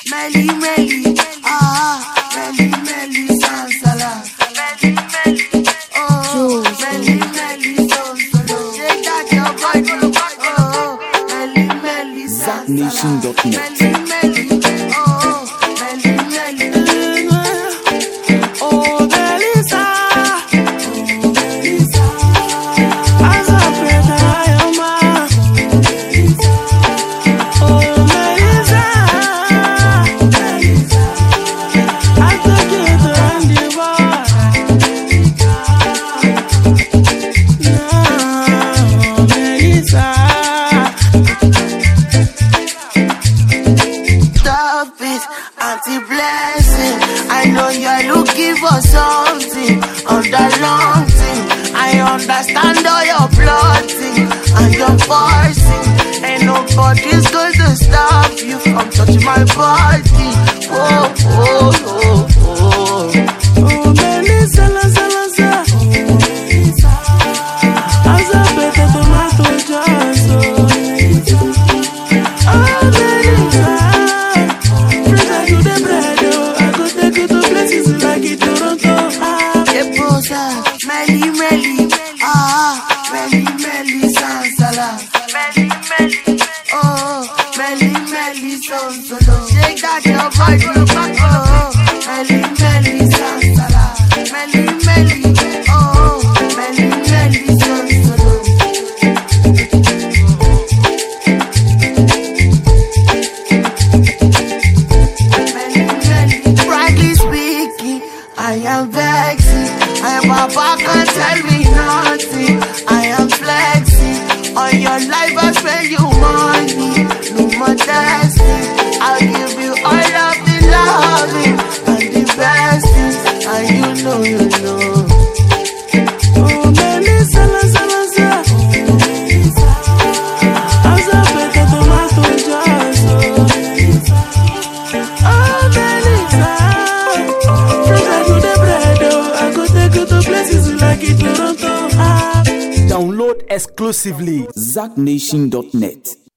Melly, melly, melly, melly, sansala. Melly, melly, oh, melly, melly, sansala. Shake that your body, oh, melly, melly, sansala. ZachNation.net. Melly, melly, oh, melly, melly. Oh, Melissa, as a better I am. Oh, Melissa, I took you to rendezvous. No, Melissa. Stop it, Auntie Blessing. I know you're looking for something on the long thing. I understand all your plotting and your forcing. Ain't nobody's going to stop you from touching my body. Oh, oh, oh, oh. Oh, Melissa, as a better tomato juice. Oh, Melissa, fresh to the bread. I go take you to places like in Toronto. Melly, melly, melly, melly, sansala. Melly, melly, oh, melly, melly, sansala. Shake that your body, oh, melly, melly, sansala. Melly, melly, oh, melly, melly, sansala. Melly, melly. Frankly speaking, I am vexing. Papa can't tell me nothing. I am flexing on your life. I spend you money, no more testing. I'll give you all of the loving and the best things, and you know. Oh, Melissa, as a better tomato juice. Oh, Melissa, fresh to the bread. I go take you to places like in Toronto. Download exclusively ZachNation.net.